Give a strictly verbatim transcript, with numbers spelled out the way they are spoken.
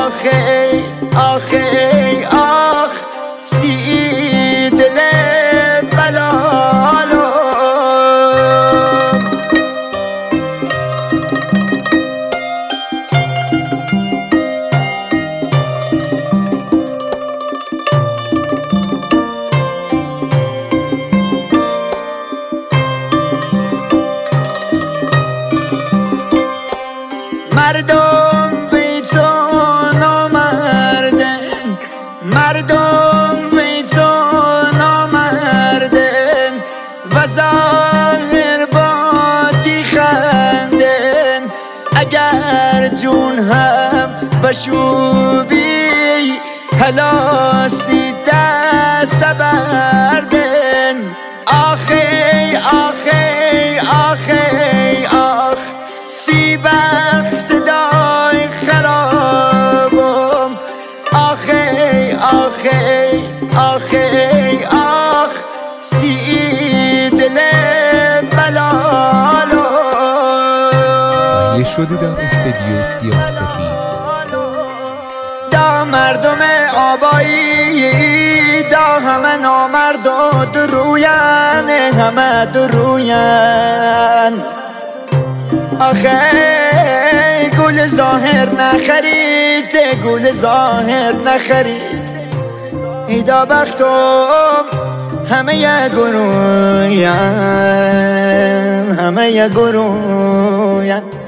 آخی آخی آخ سی دل بلالو مردم بی تو نامردن، مردم بی تو نامردن و ظاهر باطی خندن. اگر جون هم بشوبی هلاسی دست بردن. آخی آخی آخی آخ سی بخت دای خرابم. آخی آخی آخی آخ سی دل بلالو. یه شده در استدیو سیاه‌سفید. دا مردم آبایی دا همه نامرد و دروین، همه دروین. آخه گل ظاهر نخرید، گل ظاهر نخرید. ایدا بختم همه یه گروین، همه یه گروین.